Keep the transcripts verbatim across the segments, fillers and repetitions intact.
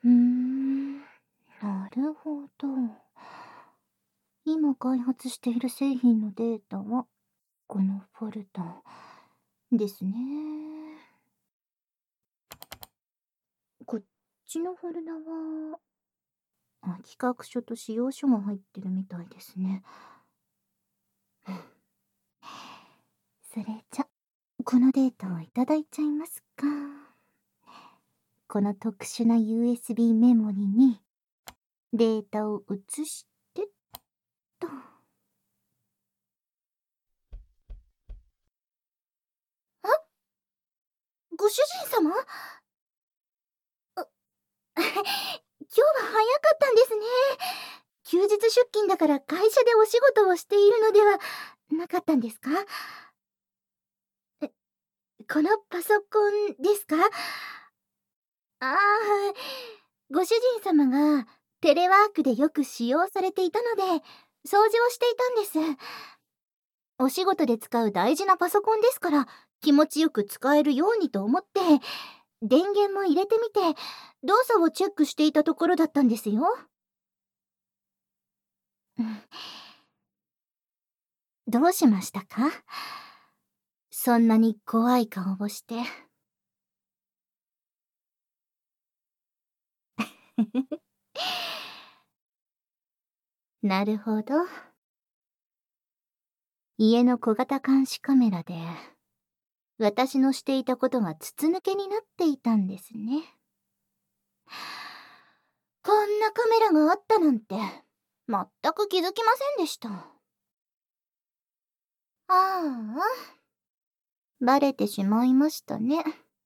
ーん、なるほど。今開発している製品のデータは、このフォルダですね。こっちのフォルダは、あ、企画書と仕様書が入ってるみたいですね。それじゃ、このデータをいただいちゃいますか。この特殊な ユーエスビー メモリにデータを移してっと。あ、ご主人様？今日は早かったんですね。休日出勤だから会社でお仕事をしているのではなかったんですか？え、このパソコンですか？ああ、ご主人様がテレワークでよく使用されていたので、掃除をしていたんです。お仕事で使う大事なパソコンですから、気持ちよく使えるようにと思って、電源も入れてみて、動作をチェックしていたところだったんですよ。うん、どうしましたか？そんなに怖い顔をして。なるほど。家の小型監視カメラで、私のしていたことが筒抜けになっていたんですね。こんなカメラがあったなんて、全く気づきませんでした。ああ、バレてしまいましたね。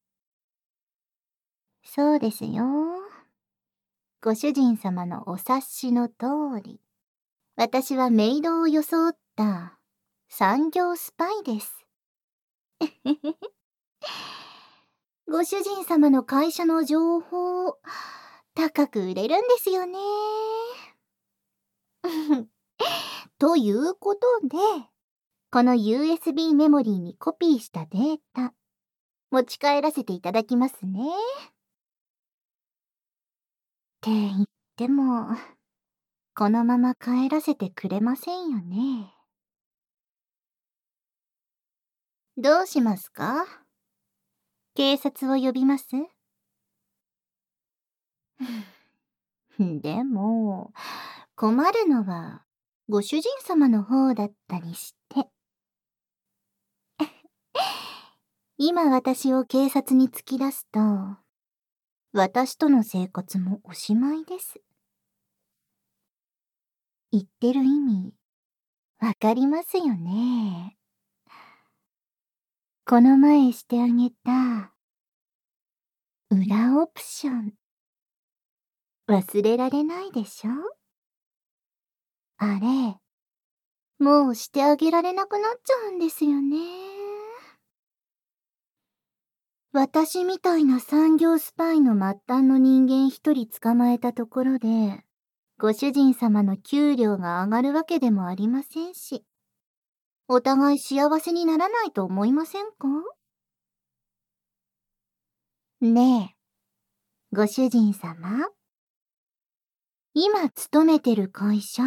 そうですよ。ご主人様のお察しの通り、私はメイドを装った産業スパイです。ご主人様の会社の情報、高く売れるんですよね。ということで、この ユーエスビー メモリーにコピーしたデータ、持ち帰らせていただきますね。って言っても、このまま帰らせてくれませんよね。どうしますか？警察を呼びます？でも、困るのは、ご主人様の方だったりして。今私を警察に突き出すと、私との生活もおしまいです。言ってる意味、わかりますよね。この前してあげた、裏オプション、忘れられないでしょ？あれ、もうしてあげられなくなっちゃうんですよね。私みたいな産業スパイの末端の人間一人捕まえたところで、ご主人様の給料が上がるわけでもありませんし、お互い幸せにならないと思いませんか？ねえ、ご主人様。今勤めてる会社、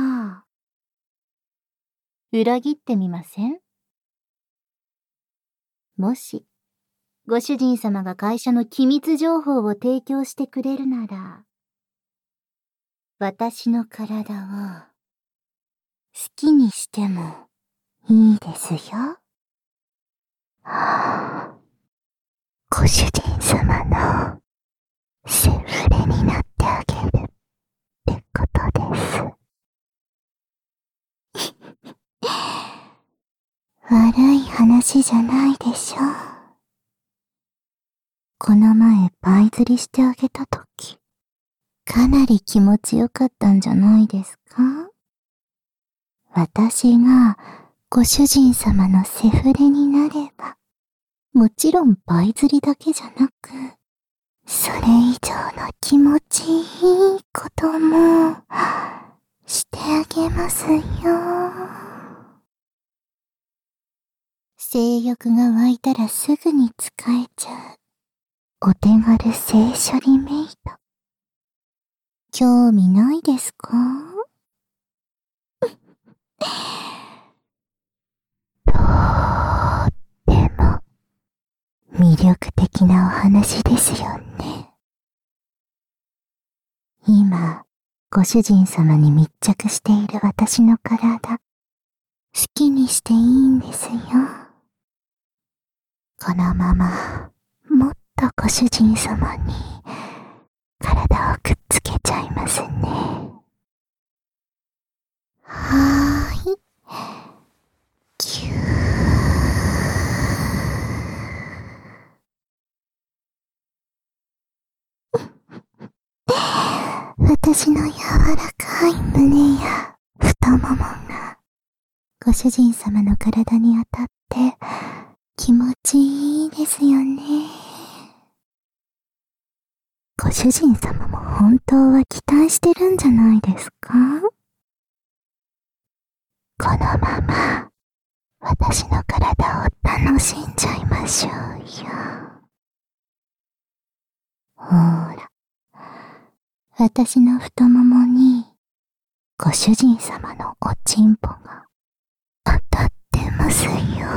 裏切ってみません？もし、ご主人様が会社の機密情報を提供してくれるなら、私の体を好きにしてもいいですよ。ご主人様のセフレになってあげるってことです。悪い話じゃないでしょ。この前バイ釣りしてあげたとき、かなり気持ちよかったんじゃないですか？私がご主人様のセフレになれば、もちろんバイ釣りだけじゃなく、それ以上の気持ちいいこともしてあげますよ。性欲が湧いたらすぐに使えちゃうお手軽性処理メイド。 興味ないですか？とっても魅力的なお話ですよね。今、ご主人様に密着している私の体、好きにしていいんですよ。このまま、もっとご主人様に体をくっつけちゃいますね。はーい。キュー。私の柔らかい胸や太ももがご主人様の体に当たって気持ちいいですよね。ご主人様も本当は期待してるんじゃないですか？このまま私の体を楽しんじゃいましょうよ。ほーら、私の太ももにご主人様のおちんぽが当たってますよ。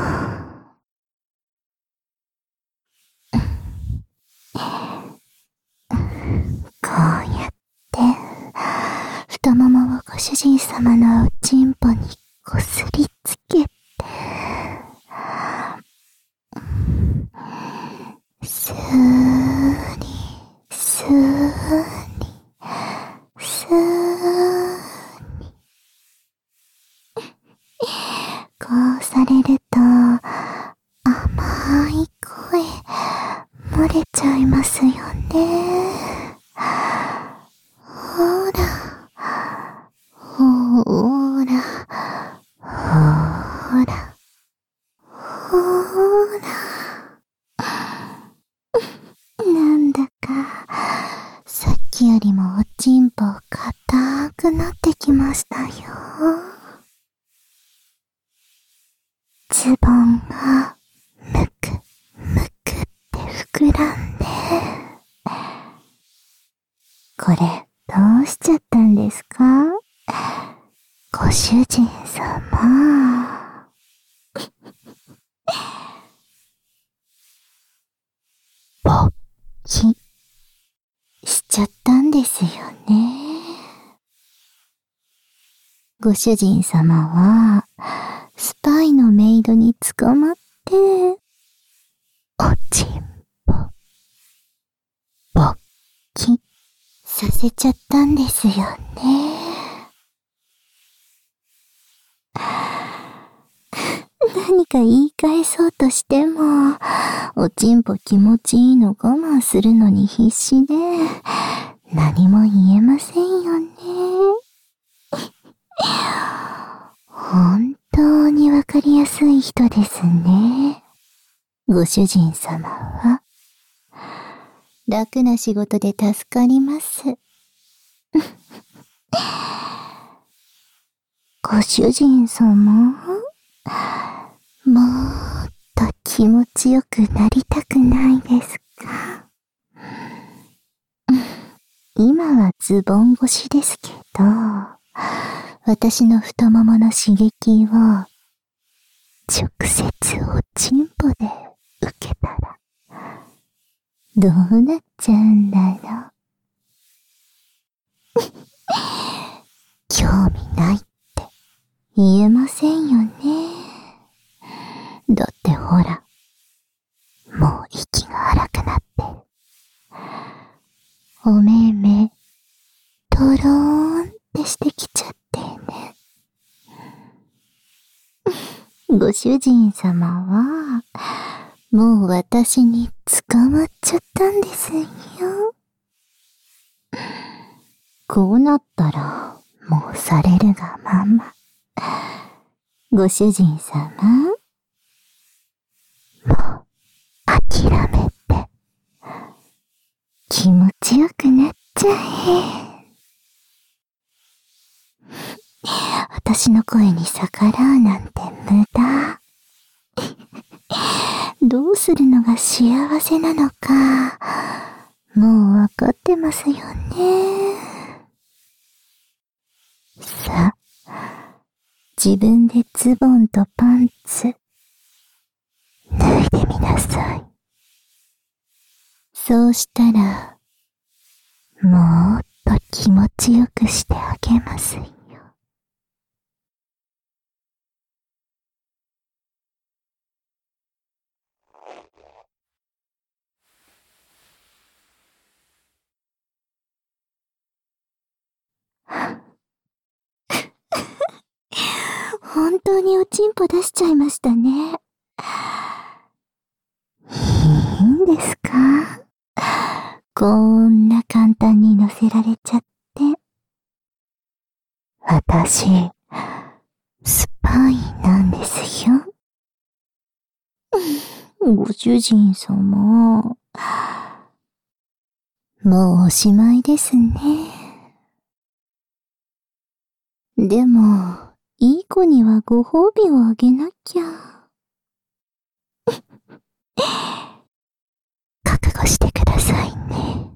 こうやって太ももをご主人様のおちんぽにこすりつけて、スーリスーリスーリ、こうされると甘い声漏れちゃいますよね。ほらほらほらほら、なんだかさっきよりもおちんぽ硬くなってきましたよ。ズボンがむくむくって膨らんで、これどうしちゃったんですか？ご主人様。ぼっきしちゃったんですよね。ご主人様はスパイのメイドに捕まっておちんぽぼっきさせちゃったんですよね。何か言い返そうとしても、おちんぽ気持ちいいの我慢するのに必死で、何も言えませんよね。本当にわかりやすい人ですね。ご主人様は。楽な仕事で助かります。ご主人様、もっと気持ちよくなりたくないですか？今はズボン越しですけど、私の太ももの刺激を直接おちんぽで受けたらどうなっちゃうんだろう。興味ないって言えませんよね。だってほら、もう息が荒くなってる。お目目、とろーんってしてきちゃってね。ご主人様は、もう私に捕まっちゃったんですよ。こうなったら、もうされるがまま。ご主人様、もう諦めて、気持ちよくなっちゃえ。私の声に逆らうなんて無駄。どうするのが幸せなのか、もうわかってますよね。 さあ、自分でズボンとパンツ、脱いでみなさい。そうしたら、もっと気持ちよくしてあげますよ。本当におちんぽ出しちゃいましたね。いいんですか？こんな簡単に乗せられちゃって。私、スパイなんですよ。ご主人様。もうおしまいですね。でも、いい子にはご褒美をあげなきゃ。覚悟してくださいね。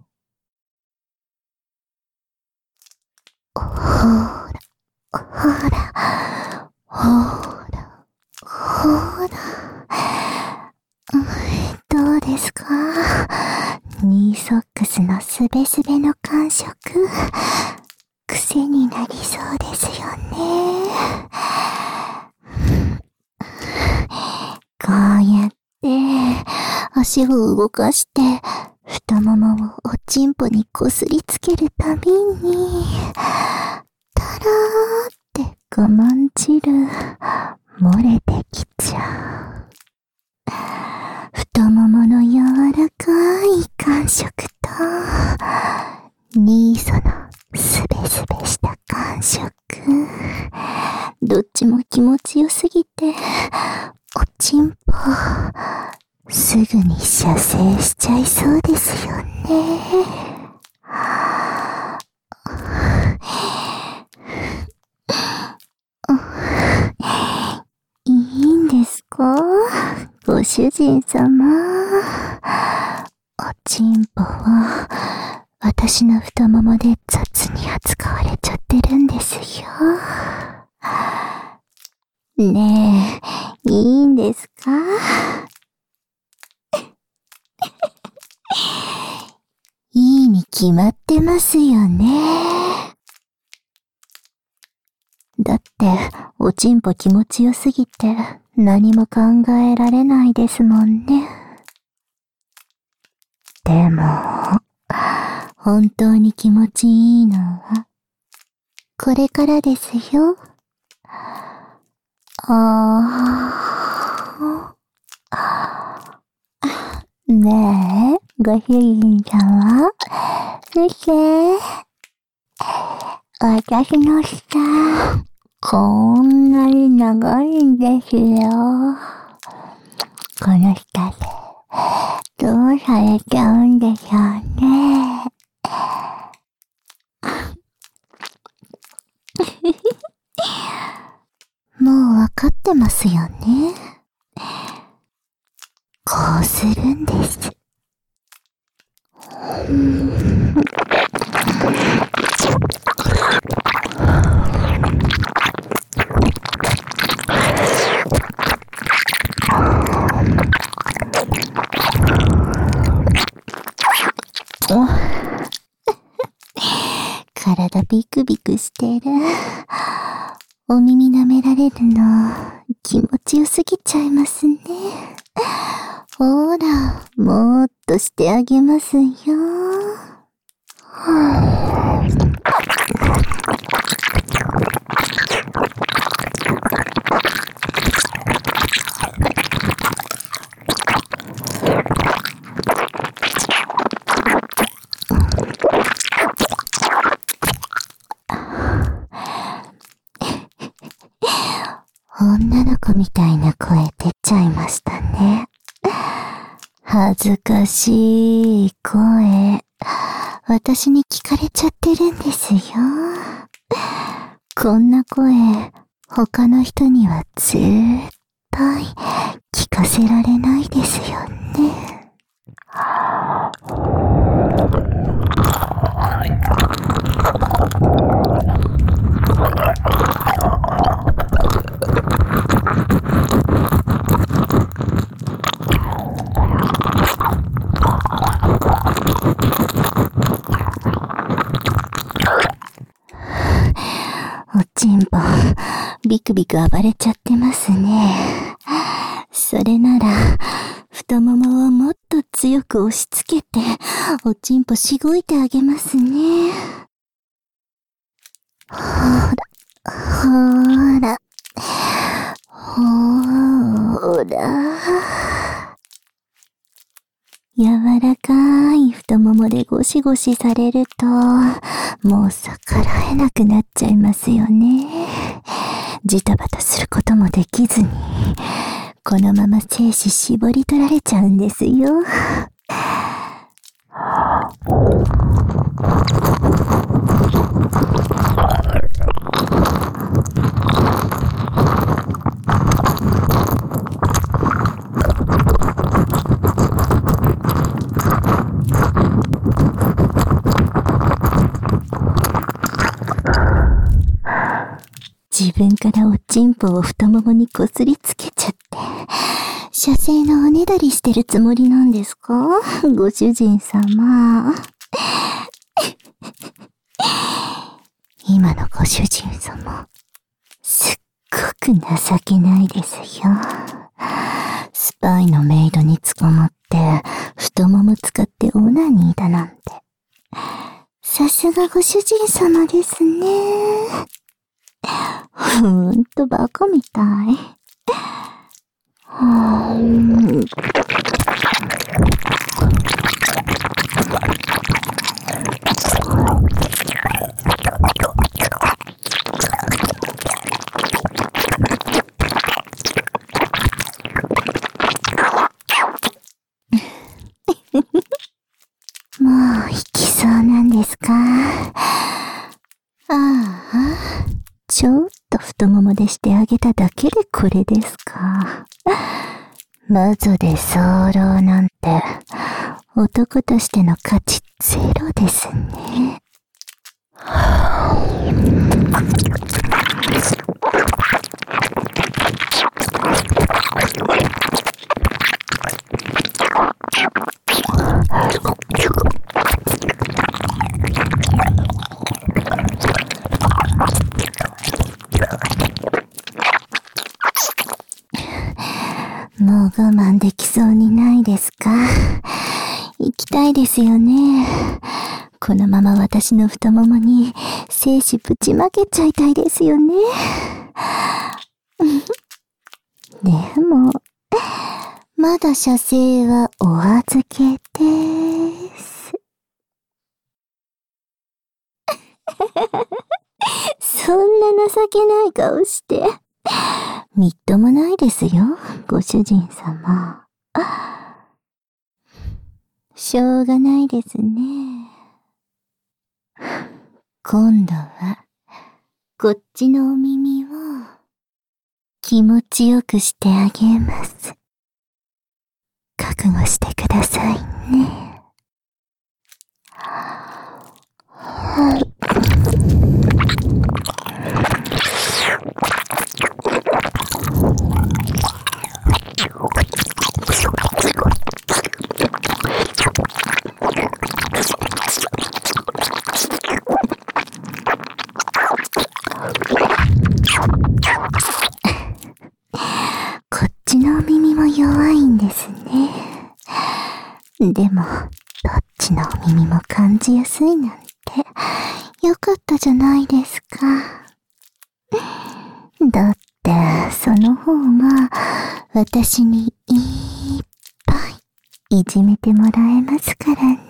ほーら、ほーら、ほーら、ほーら。どうですか？ニーソックスのすべすべの感触、癖になりそうですよね。こうやって足を動かして太ももをおちんぽにこすりつけるたびに、たらーって我慢汁漏れてきちゃう。太ももの柔らかい感触とニーソのすべすべした感触、どっちも気持ちよすぎておちんぽすぐに射精しちゃいそうですよね。いいんですか？ご主人様。おちんぽは私の太ももで雑に扱われちゃってるんですよ。ねえ、いいんですか？いいに決まってますよね。だって、おちんぽ気持ちよすぎて何も考えられないですもんね。でも、本当に気持ちいいのは、これからですよ。ああ。ねえ、ご主人様。見て。私の舌、こんなに長いんですよ。この舌で、どうされちゃうんでしょうね。もうわかってますよね。こうするんです。体ビクビクしてる。お耳舐められるの気持ちよすぎちゃいますね。ほら、もっとしてあげますよ。女の子みたいな声出ちゃいましたね。恥ずかしい声。私に聞かれちゃってるんですよ。こんな声、他の人には絶対聞かせられないですよね。 ビクビク暴れちゃってますね。それなら、太ももをもっと強く押し付けて、おちんぽしごいてあげますね。ほら、ほら、ほら。柔らかい太ももでゴシゴシされると、もう逆らえなくなっちゃいますよね。ジタバタすることもできずに、このまま精子絞り取られちゃうんですよ。自分からおちんぽを太ももにこすりつけちゃって、射精のおねだりしてるつもりなんですか？ご主人様。今のご主人様、すっごく情けないですよ。スパイのメイドに捕まって、太もも使ってオナニーだなんて。さすがご主人様ですね。ほんとバカみたい。はーん。もう引きそうなんですか？ああ、ちょっと太ももでしてあげただけでこれですか。マゾで早漏なんて、男としての価値ゼロですね。もう我慢できそうにないですか？行きたいですよね。このまま私の太ももに精子ぶちまけちゃいたいですよね。でも、まだ射精はお預けです。そんな情けない顔して。みっともないですよ、ご主人様。しょうがないですね。今度は、こっちのお耳を、気持ちよくしてあげます。覚悟してくださいね。こっちのお耳も弱いんですね。でも、どっちのお耳も感じやすいなんて、よかったじゃないですか。だって、その方が、私にいっぱい、いじめてもらえますからね。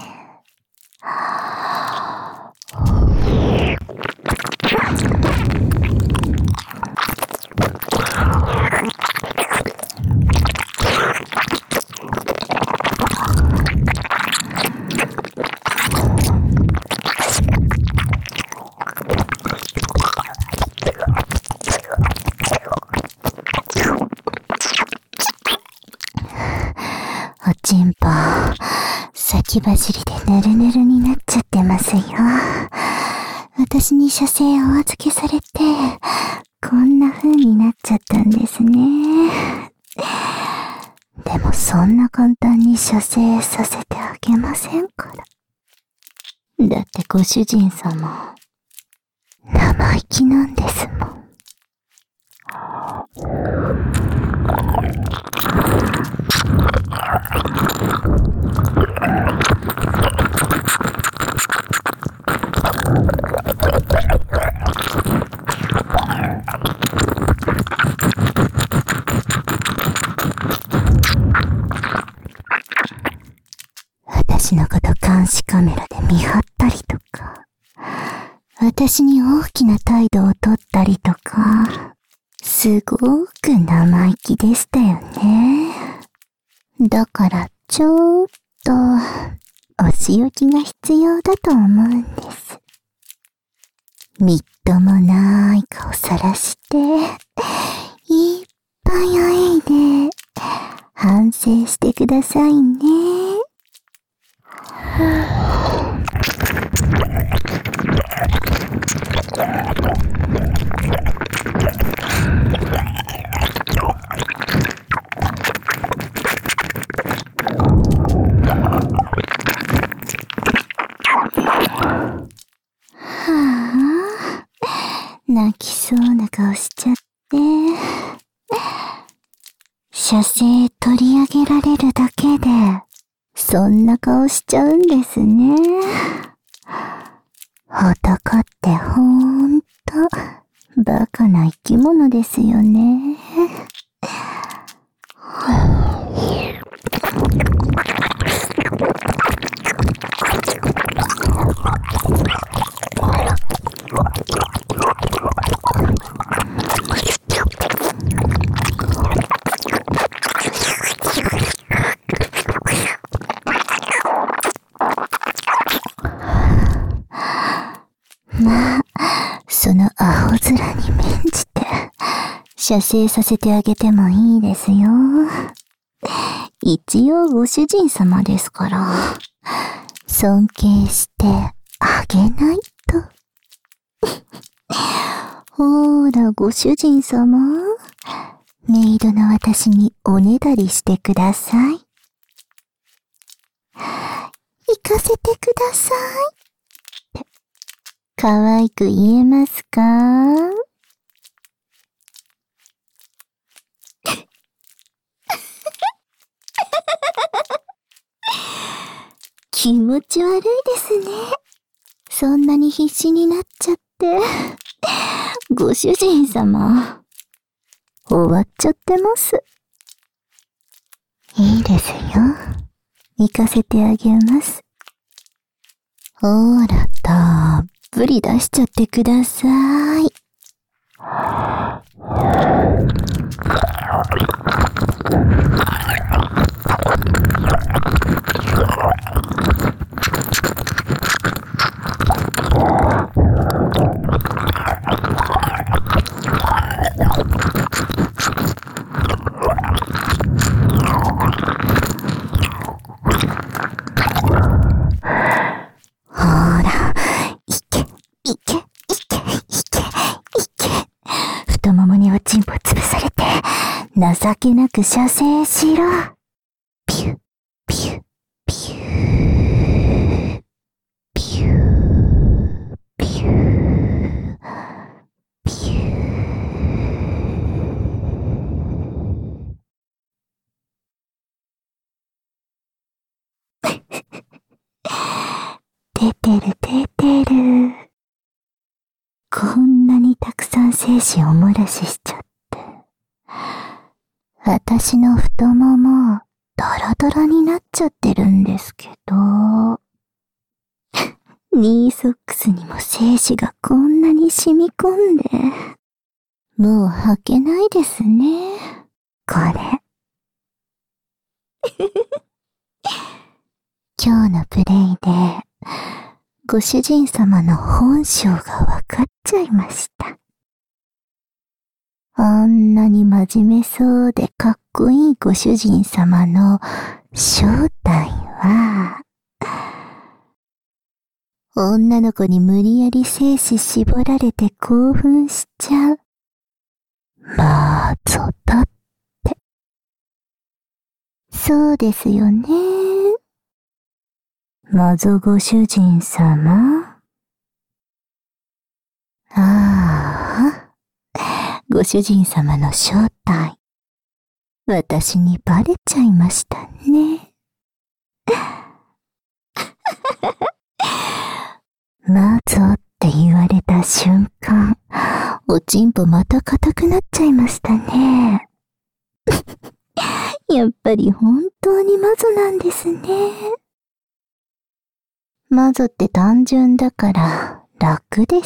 おちんぽ、先走りでぬるぬるになっちゃってますよ。私に射精をお預けされて、こんな風になっちゃったんですね。でもそんな簡単に射精させてあげませんから。だってご主人様、生意気なんですもん。 私のこと監視カメラで見張ったりとか、私に大きな態度をとったりとか、すごく生意気でしたよね。だからちょっとお仕置きが必要だと思うんです。みっともない顔さらして、いっぱいあえいで、反省してくださいね。はあ、泣きそうな顔しちゃって。写生取り上げられるだけで、そんな顔しちゃうんですね。男ってほんと、バカな生き物ですよね。まあ、そのアホ面に免じて、写生させてあげてもいいですよ。一応ご主人様ですから、尊敬してあげないと。ほーら、ご主人様、メイドの私におねだりしてください。行かせてください。可愛く言えますか？気持ち悪いですね。そんなに必死になっちゃって。ご主人様、終わっちゃってます。いいですよ。行かせてあげます。ほーら、たっぷり出しちゃってください。太ももにおちんぽ潰されて、情けなく射精しろ。ピュ、ピュ、ピュー、ピュー、ピュー、ピュー。出てる出てる。こんなにたくさん精子を漏らししちゃって。私の太もも、ドロドロになっちゃってるんですけど。ニーソックスにも精子がこんなに染み込んで。もう履けないですね。これ。今日のプレイで、ご主人様の本性がわかっちゃいました。あんなに真面目そうでかっこいいご主人様の正体は、女の子に無理やり精子絞られて興奮しちゃう。マゾだって。そうですよね。マゾご主人様。ああ、 ご主人様の正体、私にバレちゃいましたね。マゾって言われた瞬間、おちんぽまた硬くなっちゃいましたね。やっぱり本当にマゾなんですね。マゾって単純だから楽です。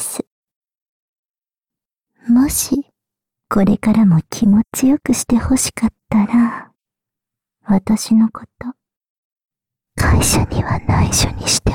もし、これからも気持ちよくしてほしかったら、私のこと、会社には内緒にして